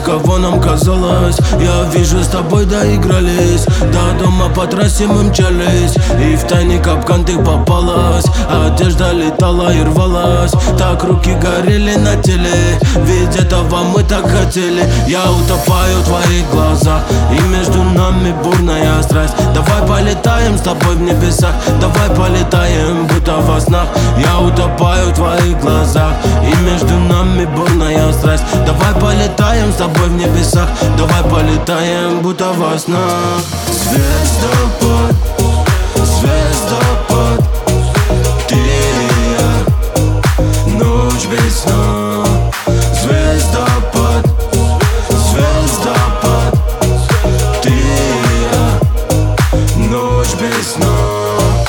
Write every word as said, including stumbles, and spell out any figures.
кого нам казалось. Я вижу, с тобой доигрались, до дома по трассе мы мчались, и в тайный капкан ты попалась. Одежда летала и рвалась, так руки горели на теле, ведь этого мы так хотели. Я утопаю в твоих глазах, и между нами бурная страсть. Давай полетаем с тобой в небесах, давай полетаем, будто во снах. Я утопаю в твоих глазах, и между нами бурная страсть. Давай полетаем с тобой в небесах, давай полетаем, будто во снах. Звездопад, звездопад, ты и я, ночь без сна. Звездопад, звездопад, ты и я, ночь без сна.